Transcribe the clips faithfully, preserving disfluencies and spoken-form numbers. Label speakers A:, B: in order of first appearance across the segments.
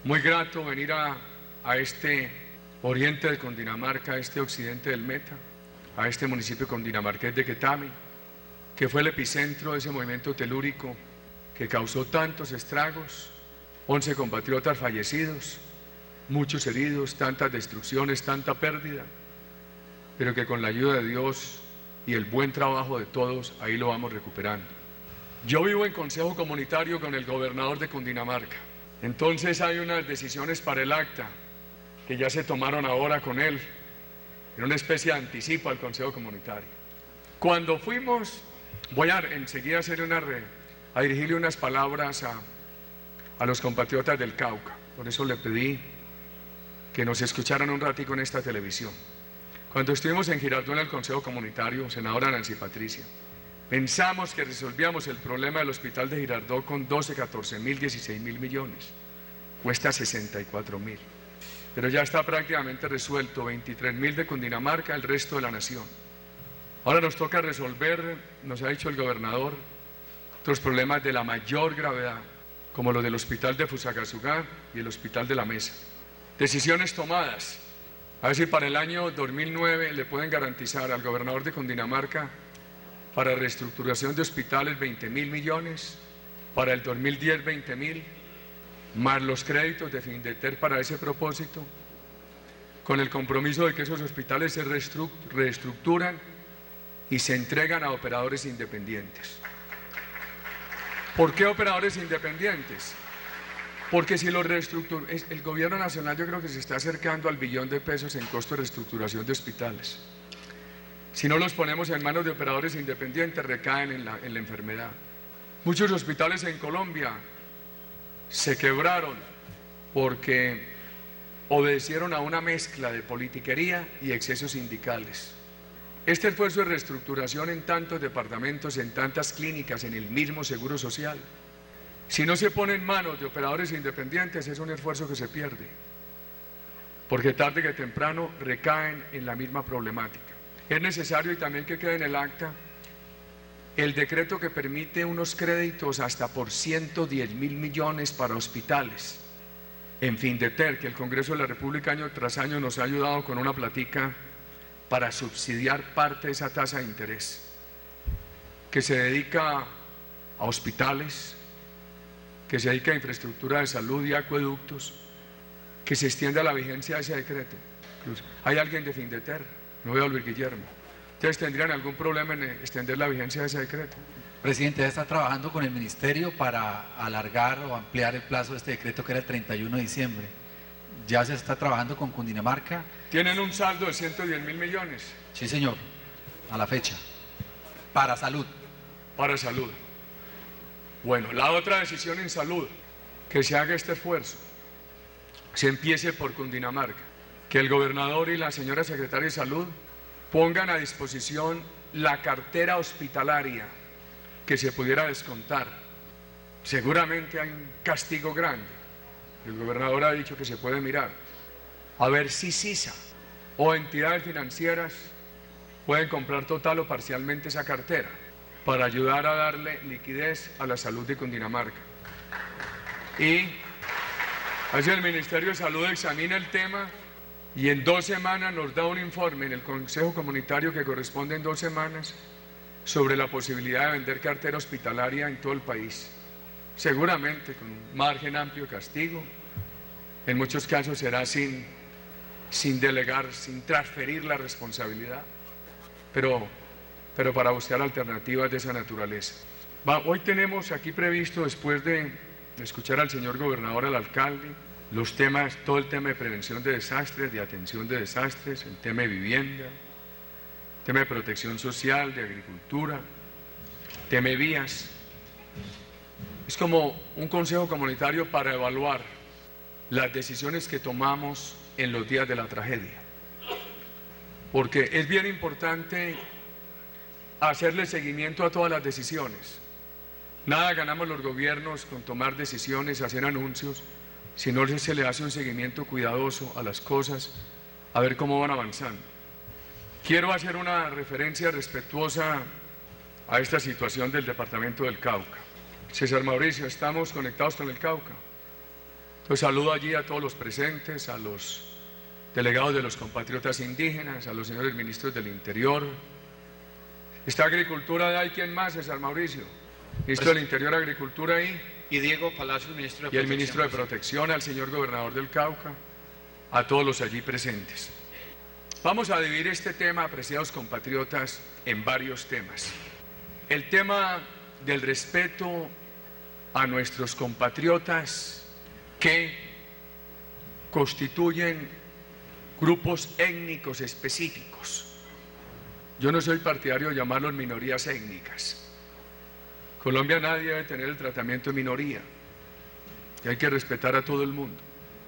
A: Muy grato venir a, a este oriente de Cundinamarca, a este occidente del Meta, a este municipio cundinamarqués de Quetame, que fue el epicentro de ese movimiento telúrico que causó tantos estragos, once compatriotas fallecidos, muchos heridos, tantas destrucciones, tanta pérdida, pero que con la ayuda de Dios y el buen trabajo de todos, ahí lo vamos recuperando. Yo vivo en consejo comunitario con el gobernador de Cundinamarca, entonces hay unas decisiones para el acta que ya se tomaron ahora con él, en una especie de anticipo al consejo comunitario. Cuando fuimos, voy a enseguida hacer una re, a dirigirle unas palabras a, a los compatriotas del Cauca, por eso le pedí que nos escucharan un ratico en esta televisión. Cuando estuvimos en Girardot en el consejo comunitario, senadora Nancy Patricia, pensamos que resolvíamos el problema del hospital de Girardot con doce, catorce mil, dieciséis mil millones, cuesta sesenta y cuatro mil, pero ya está prácticamente resuelto, veintitrés mil de Cundinamarca, el resto de la nación. Ahora nos toca resolver, nos ha dicho el gobernador, otros problemas de la mayor gravedad, como los del hospital de Fusagasugá y el hospital de La Mesa. Decisiones tomadas, a ver si para el año dos mil nueve le pueden garantizar al gobernador de Cundinamarca para reestructuración de hospitales veinte mil millones, para el dos mil diez veinte mil, más los créditos de Findeter para ese propósito, con el compromiso de que esos hospitales se reestructuran y se entregan a operadores independientes. ¿Por qué operadores independientes? Porque si los reestructuran, el gobierno nacional yo creo que se está acercando al billón de pesos en costo de reestructuración de hospitales. Si no los ponemos en manos de operadores independientes, recaen en la, en la enfermedad. Muchos hospitales en Colombia se quebraron porque obedecieron a una mezcla de politiquería y excesos sindicales. Este esfuerzo de reestructuración en tantos departamentos, en tantas clínicas, en el mismo seguro social, si no se pone en manos de operadores independientes, es un esfuerzo que se pierde, porque tarde que temprano recaen en la misma problemática. Es necesario, y también que quede en el acta, el decreto que permite unos créditos hasta por ciento diez mil millones para hospitales. En Findeter, que el Congreso de la República año tras año nos ha ayudado con una platica para subsidiar parte de esa tasa de interés, que se dedica a hospitales, que se dedica a infraestructura de salud y acueductos, que se extienda la vigencia de ese decreto. Hay alguien de Findeter, no veo a Luis Guillermo. ¿Ustedes tendrían algún problema en extender la vigencia de ese decreto?
B: Presidente, ya está trabajando con el Ministerio para alargar o ampliar el plazo de este decreto que era el treinta y uno de diciembre. Ya se está trabajando con Cundinamarca.
A: ¿Tienen un saldo de ciento diez mil millones?
B: Sí, señor, a la fecha. Para salud.
A: Para salud. Bueno, la otra decisión en salud, que se haga este esfuerzo, se empiece por Cundinamarca, que el gobernador y la señora secretaria de salud pongan a disposición la cartera hospitalaria que se pudiera descontar. Seguramente hay un castigo grande. El gobernador ha dicho que se puede mirar. A ver si SISA o entidades financieras pueden comprar total o parcialmente esa cartera para ayudar a darle liquidez a la salud de Cundinamarca. Y así el Ministerio de Salud examina el tema y en dos semanas nos da un informe en el Consejo Comunitario que corresponde en dos semanas sobre la posibilidad de vender cartera hospitalaria en todo el país. Seguramente con un margen amplio de castigo, en muchos casos será sin, sin delegar, sin transferir la responsabilidad, pero, pero para buscar alternativas de esa naturaleza. Va, hoy tenemos aquí previsto, después de escuchar al señor gobernador, al alcalde, los temas, todo el tema de prevención de desastres, de atención de desastres, el tema de vivienda, el tema de protección social, de agricultura, el tema de vías. Es como un consejo comunitario para evaluar las decisiones que tomamos en los días de la tragedia. Porque es bien importante hacerle seguimiento a todas las decisiones. Nada ganamos los gobiernos con tomar decisiones, hacer anuncios, si no se le hace un seguimiento cuidadoso a las cosas, a ver cómo van avanzando. Quiero hacer una referencia respetuosa a esta situación del departamento del Cauca. César Mauricio, ¿estamos conectados con el Cauca? Entonces saludo allí a todos los presentes, a los delegados de los compatriotas indígenas, a los señores ministros del Interior. ¿Está Agricultura? ¿Hay quién más? César Mauricio. Ministro del Interior, Agricultura ahí.
C: Y Diego Palacios, ministro de
A: Y el
C: Protección.
A: ministro de Protección, al señor gobernador del Cauca, a todos los allí presentes. Vamos a dividir este tema, apreciados compatriotas, en varios temas. El tema del respeto a nuestros compatriotas que constituyen grupos étnicos específicos. Yo no soy partidario de llamarlos minorías étnicas. Colombia nadie debe tener el tratamiento de minoría, que hay que respetar a todo el mundo.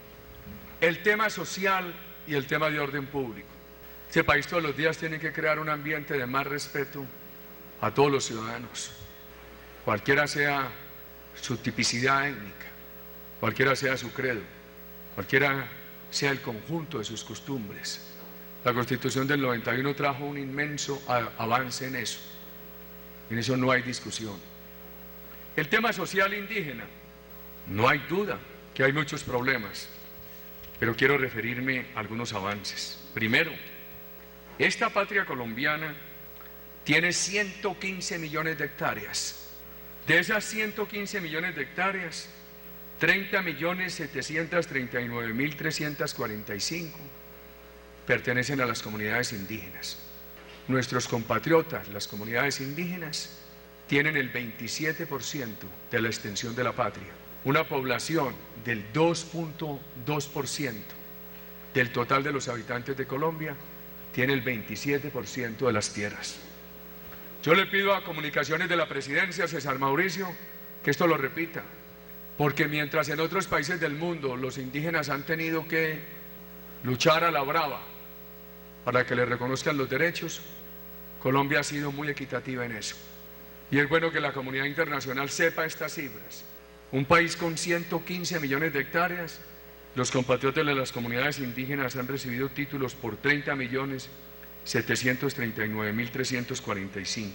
A: El tema social y el tema de orden público. Este país todos los días tiene que crear un ambiente de más respeto a todos los ciudadanos, cualquiera sea su tipicidad étnica, cualquiera sea su credo, cualquiera sea el conjunto de sus costumbres. La Constitución del noventa y uno trajo un inmenso avance en eso. En eso no hay discusión. El tema social indígena, no hay duda que hay muchos problemas, pero quiero referirme a algunos avances. Primero, esta patria colombiana tiene ciento quince millones de hectáreas. De esas ciento quince millones de hectáreas, treinta millones setecientos treinta y nueve mil trescientos cuarenta y cinco pertenecen a las comunidades indígenas. Nuestros compatriotas, las comunidades indígenas, tienen el veintisiete por ciento de la extensión de la patria. Una población del dos punto dos por ciento del total de los habitantes de Colombia tiene el veintisiete por ciento de las tierras. Yo le pido a Comunicaciones de la Presidencia, César Mauricio, que esto lo repita, porque mientras en otros países del mundo los indígenas han tenido que luchar a la brava para que les reconozcan los derechos, Colombia ha sido muy equitativa en eso. Y es bueno que la comunidad internacional sepa estas cifras. Un país con ciento quince millones de hectáreas, los compatriotas de las comunidades indígenas han recibido títulos por treinta millones setecientos treinta y nueve mil trescientos cuarenta y cinco.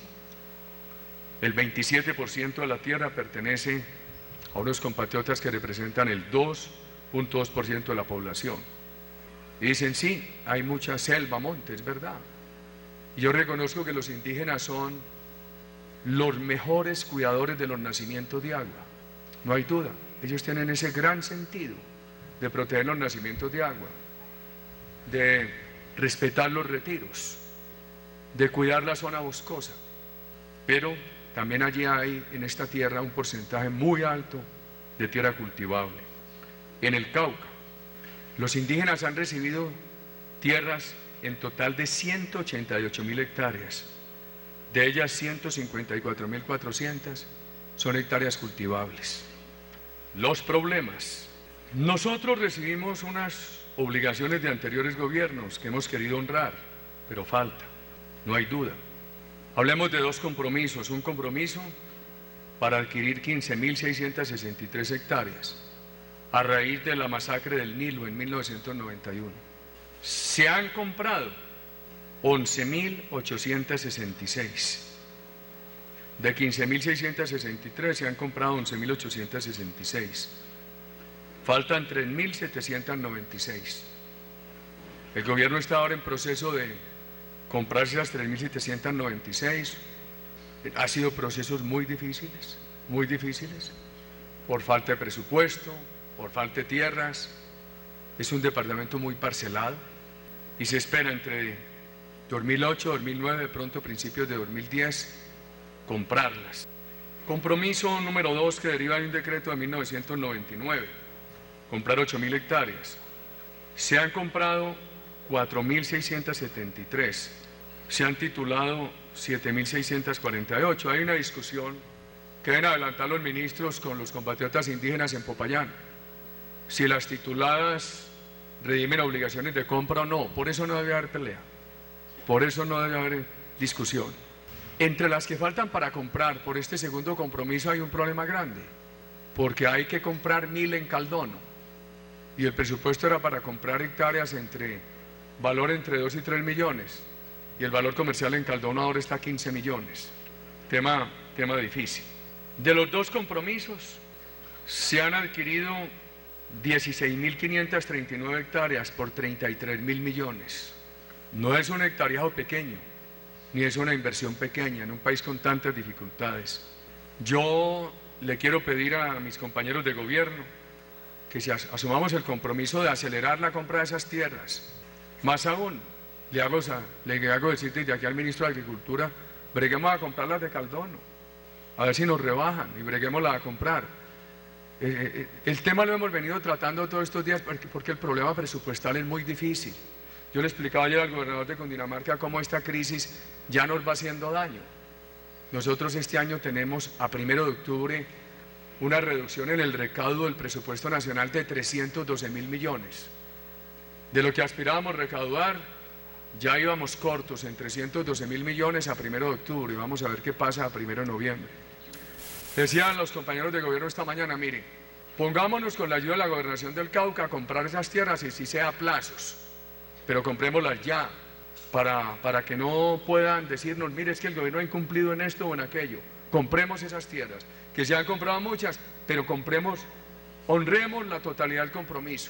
A: El veintisiete por ciento de la tierra pertenece a unos compatriotas que representan el dos punto dos por ciento de la población. Y dicen, sí, hay mucha selva, monte, es verdad. Y yo reconozco que los indígenas son los mejores cuidadores de los nacimientos de agua. No hay duda, ellos tienen ese gran sentido de proteger los nacimientos de agua, de respetar los retiros, de cuidar la zona boscosa. Pero también allí hay en esta tierra un porcentaje muy alto de tierra cultivable. En el Cauca, los indígenas han recibido tierras en total de ciento ochenta y ocho mil hectáreas. De ellas ciento cincuenta y cuatro mil cuatrocientas son hectáreas cultivables. Los problemas. Nosotros recibimos unas obligaciones de anteriores gobiernos que hemos querido honrar, pero falta, no hay duda. Hablemos de dos compromisos. Un compromiso para adquirir quince mil seiscientos sesenta y tres hectáreas a raíz de la masacre del Nilo en mil novecientos noventa y uno. Se han comprado once mil ochocientos sesenta y seis. De quince mil seiscientos sesenta y tres se han comprado once mil ochocientos sesenta y seis. Faltan tres mil setecientos noventa y seis. El gobierno está ahora en proceso de comprarse las tres mil setecientos noventa y seis. Ha sido procesos muy difíciles, muy difíciles, por falta de presupuesto, por falta de tierras. Es un departamento muy parcelado y se espera entre dos mil ocho, dos mil nueve, de pronto principios de dos mil diez, comprarlas. Compromiso número dos, que deriva de un decreto de mil novecientos noventa y nueve, comprar ocho mil hectáreas. Se han comprado cuatro mil seiscientos setenta y tres, se han titulado siete mil seiscientos cuarenta y ocho. Hay una discusión que deben adelantar los ministros con los compatriotas indígenas en Popayán, si las tituladas redimen obligaciones de compra o no. Por eso no debe haber pelea, por eso no debe haber discusión. Entre las que faltan para comprar por este segundo compromiso hay un problema grande, porque hay que comprar mil en Caldono y el presupuesto era para comprar hectáreas entre valor entre dos y tres millones y el valor comercial en Caldono ahora está a quince millones. Tema, tema difícil. De los dos compromisos se han adquirido dieciséis mil quinientas treinta y nueve hectáreas por treinta y tres mil millones. No es un hectareajo pequeño, ni es una inversión pequeña en un país con tantas dificultades. Yo le quiero pedir a mis compañeros de gobierno que si asumamos el compromiso de acelerar la compra de esas tierras. Más aún, le hago, le hago decir desde aquí al ministro de Agricultura, breguemos a comprarlas de Caldono, a ver si nos rebajan y breguémoslas a comprar. Eh, eh, el tema lo hemos venido tratando todos estos días porque, porque el problema presupuestal es muy difícil. Yo le explicaba ayer al gobernador de Cundinamarca cómo esta crisis ya nos va haciendo daño. Nosotros este año tenemos a primero de octubre una reducción en el recaudo del presupuesto nacional de trescientos doce mil millones. De lo que aspirábamos recaudar, ya íbamos cortos en trescientos doce mil millones a primero de octubre. Vamos a ver qué pasa a primero de noviembre. Decían los compañeros de gobierno esta mañana, mire, pongámonos con la ayuda de la Gobernación del Cauca a comprar esas tierras y si sea a plazos, pero comprémoslas ya, para, para que no puedan decirnos, mire, es que el gobierno ha incumplido en esto o en aquello. Compremos esas tierras, que se han comprado muchas, pero compremos, honremos la totalidad del compromiso.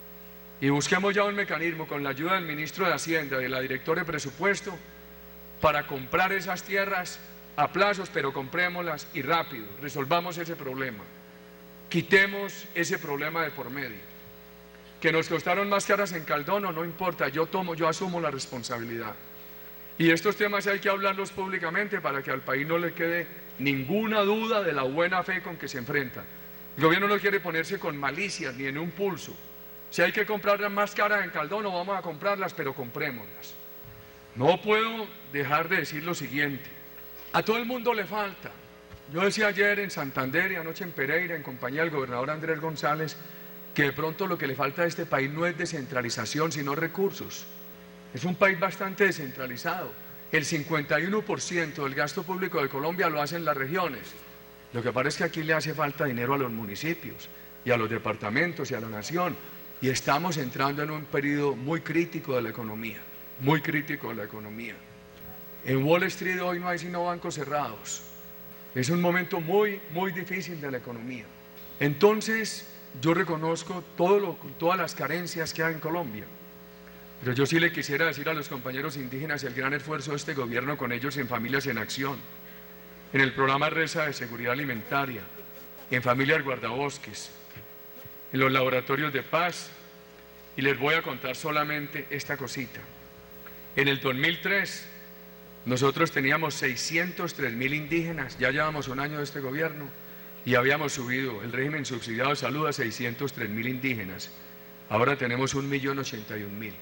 A: Y busquemos ya un mecanismo con la ayuda del ministro de Hacienda y de la directora de presupuesto para comprar esas tierras a plazos, pero comprémoslas y rápido, resolvamos ese problema. Quitemos ese problema de por medio. Que nos costaron más caras en Caldono, no importa, yo tomo, yo asumo la responsabilidad. Y estos temas hay que hablarlos públicamente para que al país no le quede ninguna duda de la buena fe con que se enfrenta. El gobierno no quiere ponerse con malicias ni en un pulso. Si hay que comprarlas más caras en Caldono, vamos a comprarlas, pero comprémoslas. No puedo dejar de decir lo siguiente. A todo el mundo le falta. Yo decía ayer en Santander y anoche en Pereira, en compañía del gobernador Andrés González, que de pronto lo que le falta a este país no es descentralización, sino recursos. Es un país bastante descentralizado. El cincuenta y uno por ciento del gasto público de Colombia lo hacen las regiones. Lo que pasa es que aquí le hace falta dinero a los municipios y a los departamentos y a la nación. Y estamos entrando en un periodo muy crítico de la economía, muy crítico de la economía. En Wall Street hoy no hay sino bancos cerrados. Es un momento muy, muy difícil de la economía. Entonces, yo reconozco todo lo, todas las carencias que hay en Colombia, pero yo sí le quisiera decir a los compañeros indígenas el gran esfuerzo de este gobierno con ellos en Familias en Acción, en el programa RESA de Seguridad Alimentaria, en Familias Guardabosques, en los laboratorios de paz, y les voy a contar solamente esta cosita. En el dos mil tres, nosotros teníamos seiscientos tres mil indígenas, ya llevamos un año de este gobierno, y habíamos subido el régimen subsidiado de salud a seiscientos tres mil indígenas. Ahora tenemos un millón ochenta y un mil.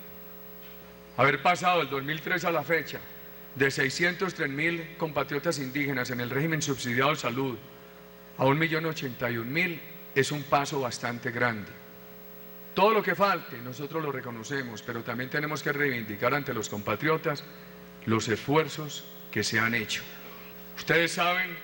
A: Haber pasado del dos mil tres a la fecha de seiscientos tres mil compatriotas indígenas en el régimen subsidiado de salud a un millón ochenta y un mil es un paso bastante grande. Todo lo que falte nosotros lo reconocemos, pero también tenemos que reivindicar ante los compatriotas los esfuerzos que se han hecho. Ustedes saben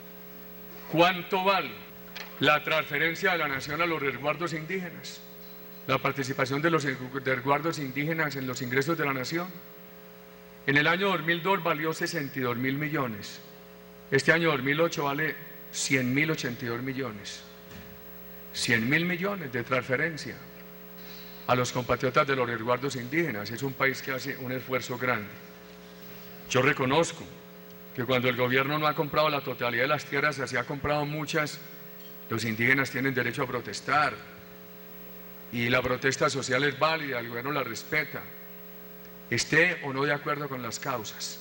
A: ¿cuánto vale la transferencia de la nación a los resguardos indígenas? La participación de los resguardos indígenas en los ingresos de la nación. En el año dos mil dos valió sesenta y dos mil millones. Este año dos mil ocho vale cien mil ochenta y dos millones. cien mil millones de transferencia a los compatriotas de los resguardos indígenas. Es un país que hace un esfuerzo grande. Yo reconozco que cuando el gobierno no ha comprado la totalidad de las tierras, así ha comprado muchas, los indígenas tienen derecho a protestar y la protesta social es válida, el gobierno la respeta, esté o no de acuerdo con las causas.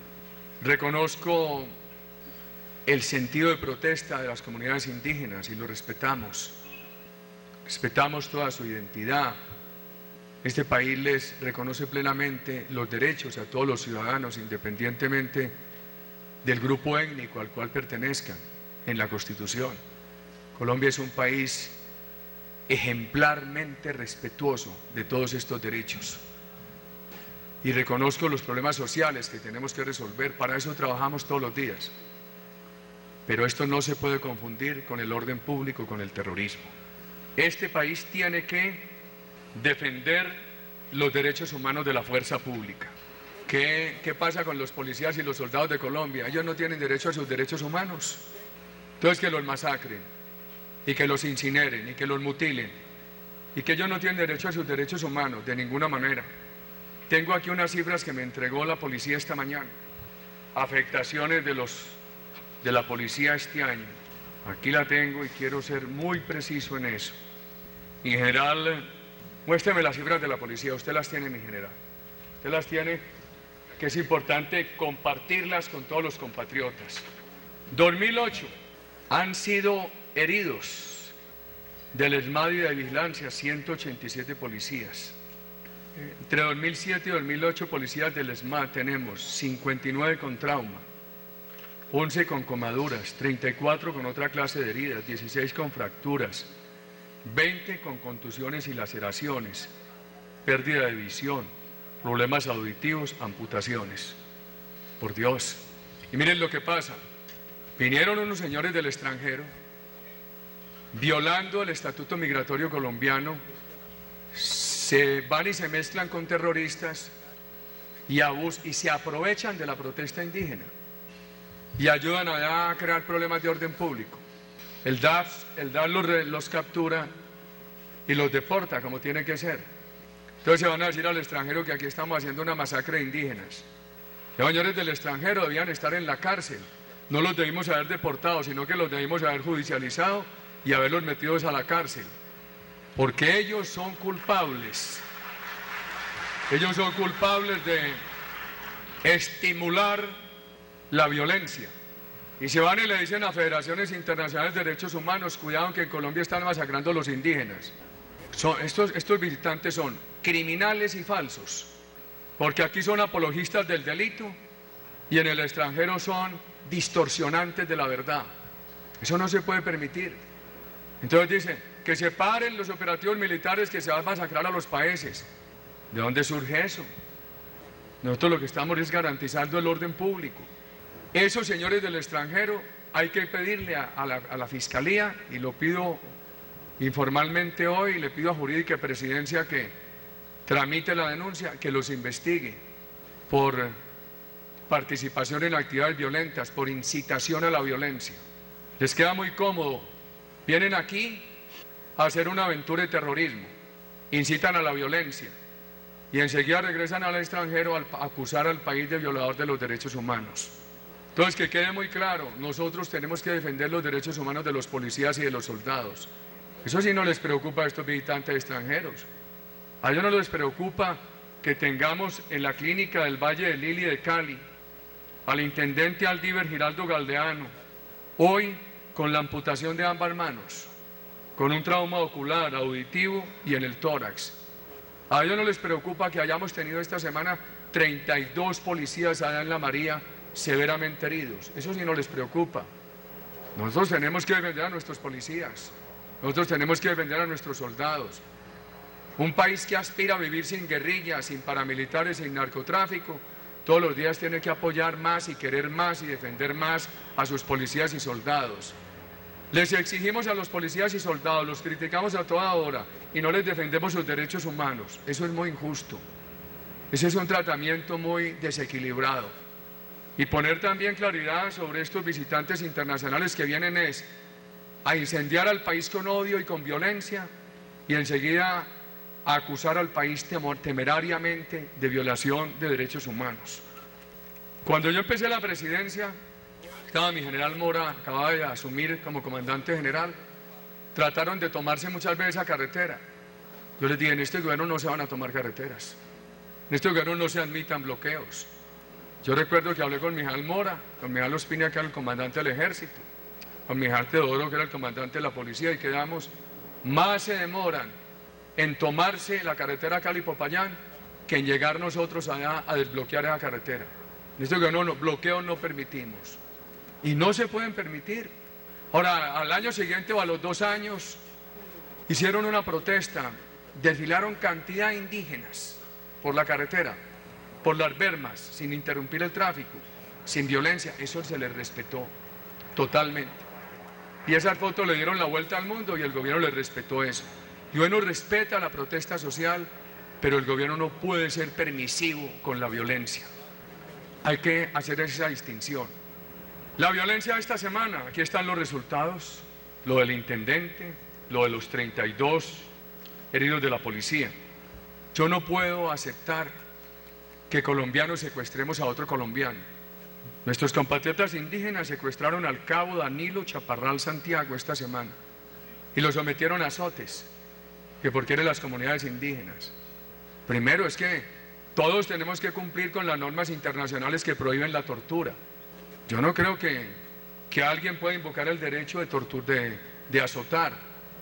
A: Reconozco el sentido de protesta de las comunidades indígenas y lo respetamos, respetamos toda su identidad. Este país les reconoce plenamente los derechos a todos los ciudadanos, independientemente del grupo étnico al cual pertenezcan en la Constitución. Colombia es un país ejemplarmente respetuoso de todos estos derechos. Y reconozco los problemas sociales que tenemos que resolver, para eso trabajamos todos los días. Pero esto no se puede confundir con el orden público, con el terrorismo. Este país tiene que defender los derechos humanos de la fuerza pública. ¿Qué, ¿Qué pasa con los policías y los soldados de Colombia? Ellos no tienen derecho a sus derechos humanos. Entonces que los masacren y que los incineren y que los mutilen y que ellos no tienen derecho a sus derechos humanos, de ninguna manera. Tengo aquí unas cifras que me entregó la policía esta mañana. Afectaciones de, los, de la policía este año. Aquí la tengo y quiero ser muy preciso en eso. Mi general, muéstreme las cifras de la policía, usted las tiene, mi general. Usted las tiene, que es importante compartirlas con todos los compatriotas. dos mil ocho han sido heridos del ESMAD y de vigilancia ciento ochenta y siete policías. Entre dos mil siete y dos mil ocho policías del ESMAD tenemos cincuenta y nueve con trauma, once con comaduras, treinta y cuatro con otra clase de heridas, dieciséis con fracturas, veinte con contusiones y laceraciones, pérdida de visión, problemas auditivos, amputaciones. Por Dios. Y miren lo que pasa. Vinieron unos señores del extranjero, violando el estatuto migratorio colombiano, se van y se mezclan con terroristas y, abus y se aprovechan de la protesta indígena y ayudan allá a crear problemas de orden público. El D A F, el D A F los, los captura y los deporta como tiene que ser. Entonces se van a decir al extranjero que aquí estamos haciendo una masacre de indígenas. Los señores del extranjero debían estar en la cárcel. No los debimos haber deportado, sino que los debimos haber judicializado y haberlos metidos a la cárcel. Porque ellos son culpables. Ellos son culpables de estimular la violencia. Y se van y le dicen a federaciones internacionales de derechos humanos, cuidado que en Colombia están masacrando a los indígenas. Son, estos, estos visitantes son criminales y falsos, porque aquí son apologistas del delito y en el extranjero son distorsionantes de la verdad. Eso no se puede permitir. Entonces dicen que se paren los operativos militares, que se van a masacrar a los países. ¿De dónde surge eso? Nosotros lo que estamos es garantizando el orden público. Esos señores del extranjero hay que pedirle a, a, la, a la Fiscalía, y lo pido informalmente hoy, le pido a Jurídica y Presidencia que tramite la denuncia, que los investigue por participación en actividades violentas, por incitación a la violencia. Les queda muy cómodo. Vienen aquí a hacer una aventura de terrorismo, incitan a la violencia y enseguida regresan al extranjero a acusar al país de violador de los derechos humanos. Entonces, que quede muy claro, nosotros tenemos que defender los derechos humanos de los policías y de los soldados. Eso sí no les preocupa a estos visitantes extranjeros. A ellos no les preocupa que tengamos en la clínica del Valle del Lili de Cali al intendente Aldíver Giraldo Galdeano, hoy con la amputación de ambas manos, con un trauma ocular, auditivo y en el tórax. A ellos no les preocupa que hayamos tenido esta semana treinta y dos policías allá en La María severamente heridos. Eso sí no les preocupa. Nosotros tenemos que defender a nuestros policías, nosotros tenemos que defender a nuestros soldados. Un país que aspira a vivir sin guerrillas, sin paramilitares, sin narcotráfico, todos los días tiene que apoyar más y querer más y defender más a sus policías y soldados. Les exigimos a los policías y soldados, los criticamos a toda hora y no les defendemos sus derechos humanos. Eso es muy injusto. Ese es un tratamiento muy desequilibrado. Y poner también claridad sobre estos visitantes internacionales que vienen es a incendiar al país con odio y con violencia y enseguida a acusar al país temerariamente de violación de derechos humanos. Cuando yo empecé la presidencia, estaba mi general Mora, acababa de asumir como comandante general, trataron de tomarse muchas veces esa carretera. Yo les dije, en este gobierno no se van a tomar carreteras, en este gobierno no se admitan bloqueos. Yo recuerdo que hablé con mi general Mora, con mi general Ospina, que era el comandante del ejército, con mi general Teodoro, que era el comandante de la policía, y quedamos, más se demoran en tomarse la carretera Cali-Popayán que en llegar nosotros allá a desbloquear esa carretera. En este gobierno no, bloqueos no permitimos. Y no se pueden permitir. Ahora, al año siguiente o a los dos años, hicieron una protesta, desfilaron cantidad de indígenas por la carretera, por las bermas, sin interrumpir el tráfico, sin violencia. Eso se les respetó totalmente. Y esas fotos le dieron la vuelta al mundo y el gobierno les respetó eso. Y bueno, respeta la protesta social, pero el gobierno no puede ser permisivo con la violencia. Hay que hacer esa distinción. La violencia de esta semana, aquí están los resultados, lo del intendente, lo de los treinta y dos heridos de la policía. Yo no puedo aceptar que colombianos secuestremos a otro colombiano. Nuestros compatriotas indígenas secuestraron al cabo Danilo Chaparral Santiago esta semana y lo sometieron a azotes, que porque eran las comunidades indígenas. Primero es que todos tenemos que cumplir con las normas internacionales que prohíben la tortura. Yo no creo que, que alguien pueda invocar el derecho de, tortur, de, de azotar.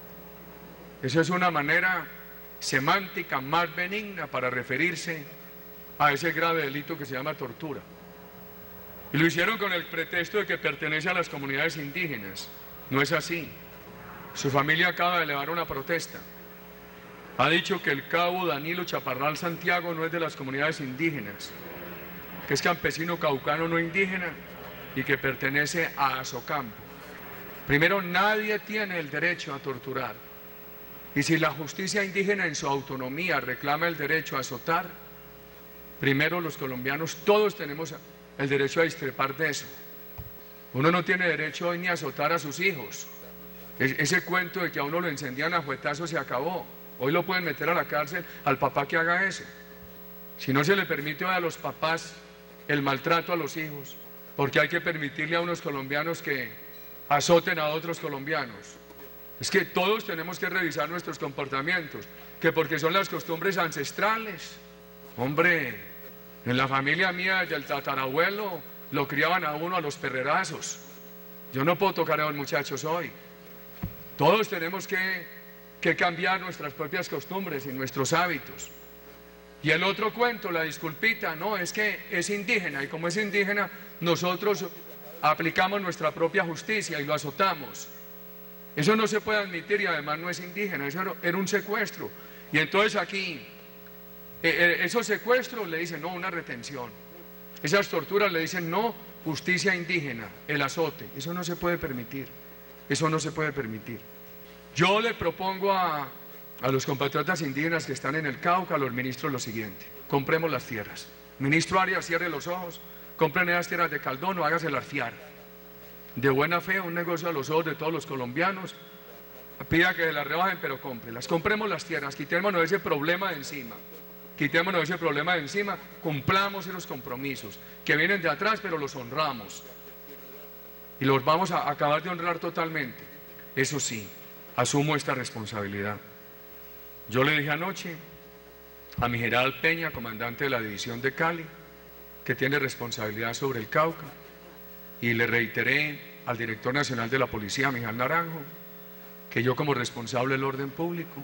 A: Eso es una manera semántica más benigna para referirse a ese grave delito que se llama tortura. Y lo hicieron con el pretexto de que pertenece a las comunidades indígenas. No es así. Su familia acaba de elevar una protesta. Ha dicho que el cabo Danilo Chaparral Santiago no es de las comunidades indígenas, que es campesino caucano no indígena y que pertenece a Azocampo. Primero, nadie tiene el derecho a torturar. Y si la justicia indígena en su autonomía reclama el derecho a azotar, primero los colombianos todos tenemos el derecho a discrepar de eso. Uno no tiene derecho hoy ni a azotar a sus hijos. Ese cuento de que a uno lo encendían a fuetazos se acabó. Hoy lo pueden meter a la cárcel al papá que haga eso. Si no se le permite a los papás el maltrato a los hijos, porque hay que permitirle a unos colombianos que azoten a otros colombianos. Es que todos tenemos que revisar nuestros comportamientos, que porque son las costumbres ancestrales. Hombre, en la familia mía y el tatarabuelo lo criaban a uno a los perrerazos. Yo no puedo tocar a los muchachos hoy. Todos tenemos que, que cambiar nuestras propias costumbres y nuestros hábitos. Y el otro cuento, la disculpita, no, es que es indígena y como es indígena, nosotros aplicamos nuestra propia justicia y lo azotamos. Eso no se puede admitir y además no es indígena, eso era un secuestro. Y entonces aquí, eh, esos secuestros le dicen no, una retención. Esas torturas le dicen no, justicia indígena, el azote. Eso no se puede permitir, eso no se puede permitir. Yo le propongo a, a los compatriotas indígenas que están en el Cauca, a los ministros, lo siguiente: compremos las tierras. Ministro Arias, cierre los ojos, compren esas tierras de Caldón o hágaselas fiar. De buena fe, un negocio a los ojos de todos los colombianos, pida que las rebajen, pero cómprenlas. Compremos las tierras, quitémonos ese problema de encima, quitémonos ese problema de encima, cumplamos esos compromisos que vienen de atrás, pero los honramos. Y los vamos a acabar de honrar totalmente. Eso sí, asumo esta responsabilidad. Yo le dije anoche a mi general Peña, comandante de la división de Cali, que tiene responsabilidad sobre el Cauca, y le reiteré al director nacional de la policía, Mijal Naranjo, que yo como responsable del orden público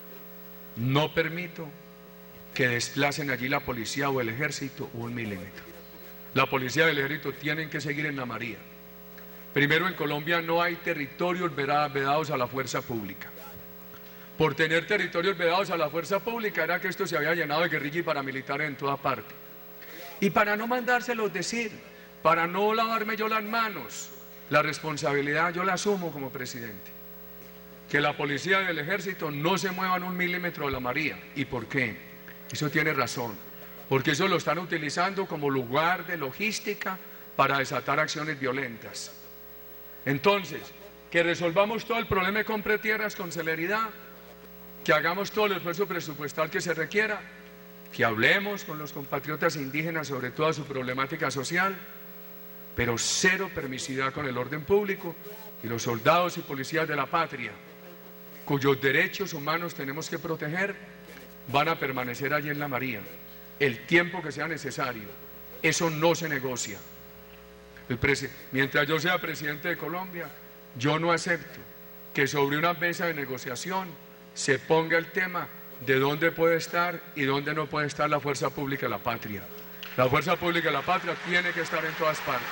A: no permito que desplacen allí la policía o el ejército un milímetro. La policía y el ejército tienen que seguir en la María. Primero, en Colombia no hay territorios vedados a la fuerza pública. Por tener territorios vedados a la fuerza pública era que esto se había llenado de guerrilla y paramilitares en toda parte. Y para no mandárselos decir, para no lavarme yo las manos, la responsabilidad yo la asumo como presidente. Que la policía y el ejército no se muevan un milímetro de la María. ¿Y por qué? Eso tiene razón. Porque eso lo están utilizando como lugar de logística para desatar acciones violentas. Entonces, que resolvamos todo el problema de compra de tierras con celeridad, que hagamos todo el esfuerzo presupuestal que se requiera, que hablemos con los compatriotas indígenas sobre toda su problemática social, pero cero permisividad con el orden público y los soldados y policías de la patria, cuyos derechos humanos tenemos que proteger, van a permanecer allí en la María el tiempo que sea necesario. Eso no se negocia. El Mientras yo sea presidente de Colombia, yo no acepto que sobre una mesa de negociación se ponga el tema de dónde puede estar y dónde no puede estar la fuerza pública de la patria. La fuerza pública de la patria tiene que estar en todas partes.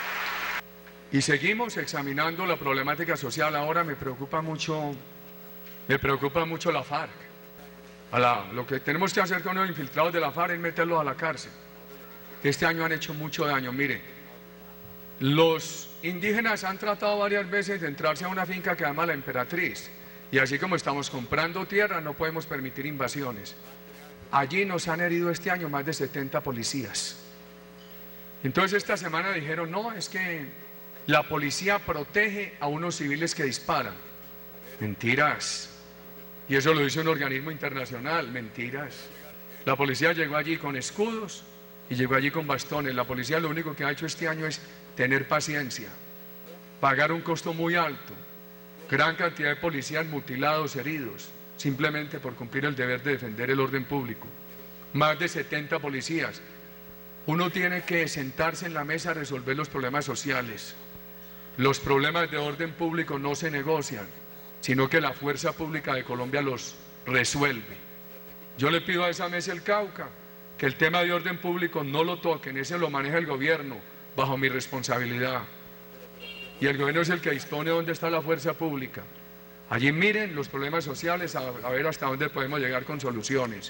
A: Y seguimos examinando la problemática social. Ahora me preocupa mucho, me preocupa mucho la FARC. A la, lo que tenemos que hacer con los infiltrados de la FARC es meterlos a la cárcel. Este año han hecho mucho daño. Mire, los indígenas han tratado varias veces de entrarse a una finca que llama La Emperatriz. Y así como estamos comprando tierra, no podemos permitir invasiones. Allí nos han herido este año más de setenta policías. Entonces esta semana dijeron, no, es que la policía protege a unos civiles que disparan. Mentiras. Y eso lo dice un organismo internacional, mentiras. La policía llegó allí con escudos y llegó allí con bastones. La policía lo único que ha hecho este año es tener paciencia, pagar un costo muy alto, gran cantidad de policías mutilados, heridos, simplemente por cumplir el deber de defender el orden público. Más de setenta policías. Uno tiene que sentarse en la mesa a resolver los problemas sociales. Los problemas de orden público no se negocian, sino que la fuerza pública de Colombia los resuelve. Yo le pido a esa mesa del Cauca que el tema de orden público no lo toquen, ese lo maneja el gobierno bajo mi responsabilidad. Y el gobierno es el que dispone de dónde está la fuerza pública. Allí miren los problemas sociales, a, a ver hasta dónde podemos llegar con soluciones.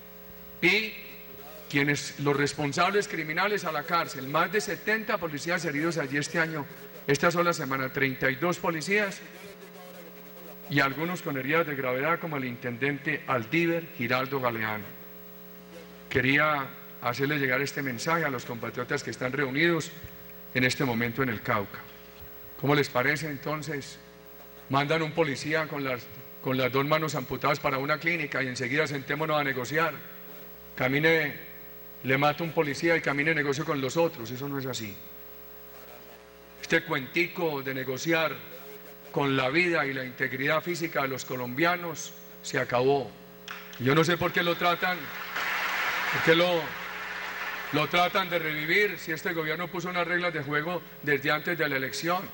A: Y quienes, los responsables criminales a la cárcel, más de setenta policías heridos allí este año, esta sola semana, treinta y dos policías y algunos con heridas de gravedad como el intendente Aldíver Giraldo Galeano. Quería hacerle llegar este mensaje a los compatriotas que están reunidos en este momento en el Cauca. ¿Cómo les parece entonces? Mandan un policía con las, con las dos manos amputadas para una clínica y enseguida sentémonos a negociar. Camine... Le mata un policía y camine y negocio con los otros. Eso no es así. Este cuentico de negociar con la vida y la integridad física de los colombianos se acabó. Yo no sé por qué lo tratan, por qué lo, lo tratan de revivir si este gobierno puso unas reglas de juego desde antes de la elección.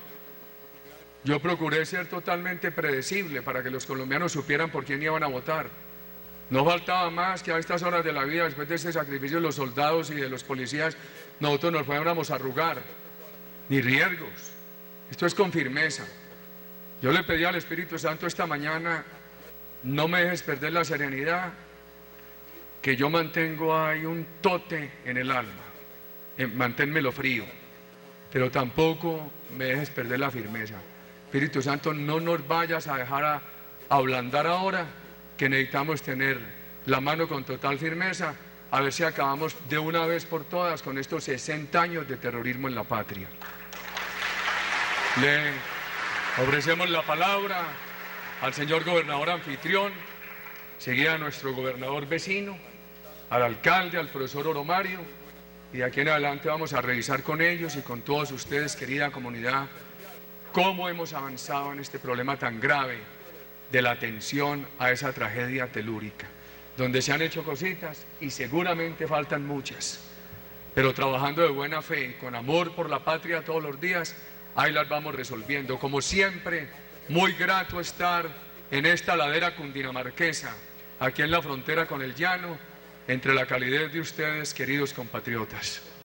A: Yo procuré ser totalmente predecible para que los colombianos supieran por quién iban a votar. No faltaba más que a estas horas de la vida, después de este sacrificio de los soldados y de los policías, nosotros nos fuéramos a arrugar, ni riesgos. Esto es con firmeza. Yo le pedí al Espíritu Santo esta mañana, no me dejes perder la serenidad, que yo mantengo ahí un tote en el alma, eh, manténmelo frío, pero tampoco me dejes perder la firmeza. Espíritu Santo, no nos vayas a dejar a, a ablandar ahora, que necesitamos tener la mano con total firmeza, a ver si acabamos de una vez por todas con estos sesenta años de terrorismo en la patria. Le ofrecemos la palabra al señor gobernador anfitrión, seguida a nuestro gobernador vecino, al alcalde, al profesor Oro Mario, y de aquí en adelante vamos a revisar con ellos y con todos ustedes, querida comunidad, cómo hemos avanzado en este problema tan grave de la atención a esa tragedia telúrica, donde se han hecho cositas y seguramente faltan muchas, pero trabajando de buena fe y con amor por la patria todos los días, ahí las vamos resolviendo. Como siempre, muy grato estar en esta ladera cundinamarquesa, aquí en la frontera con el llano, entre la calidez de ustedes, queridos compatriotas.